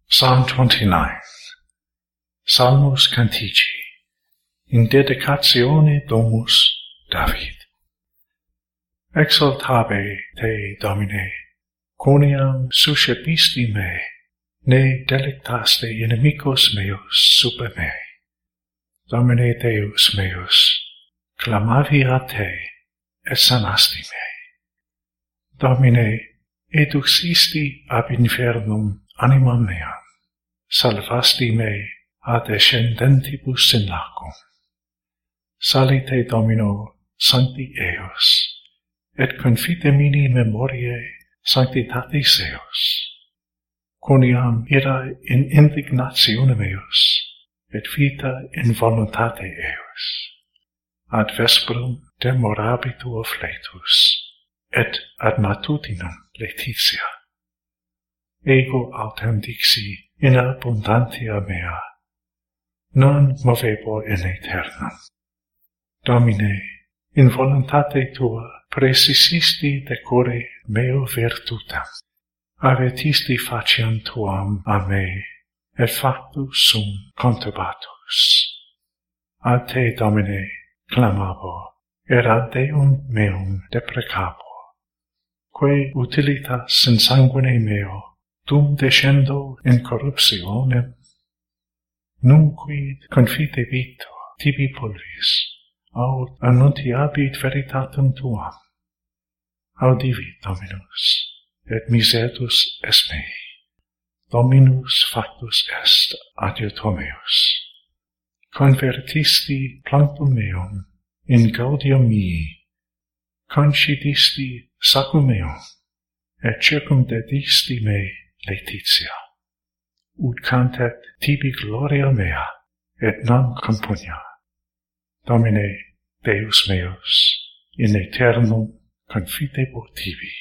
Psalm 29. Salmus Cantici. In dedicatione Domus David. Exaltabe te, Domine, quoniam suscepisti me, ne delectaste inimicos meus super me. Domine Deus meus, clamavi a te, et sanasti me. Domine, eduxisti ab infernum animam meam, salvasti me ad ascendentibus in lacum. Salite Domino sancti eos, et confitemini memoriae sanctitatis eos. Quoniam ira in indignatione meus, et vita in voluntate eos. Ad vesperum demorabitur fletus, et ad matutinum laetitia. Ego autem dixi in abundantia mea, non movebo in aeternum. Domine, in voluntate tua praesisisti decore meo virtutem, avetisti faciam tuam a me, et factus sum conturbatus. Ad te, Domine, clamabo, et ad Deum meum deprecabo, quae utilitas in sanguine meo, dum descendo in corruptionem, nunquid confidebito tibi pulvis, aut annuntiabit veritatem tuam. Audivit, Dominus, et misertus est mei. Dominus factus est adiutor meus. Convertisti planctum meum in gaudium mii, concidisti sacum meum, et circumdedisti me laetitia. Ut cantet tibi gloria mea, et non compugna. Domine, Deus meus, in aeternum confidebo tibi.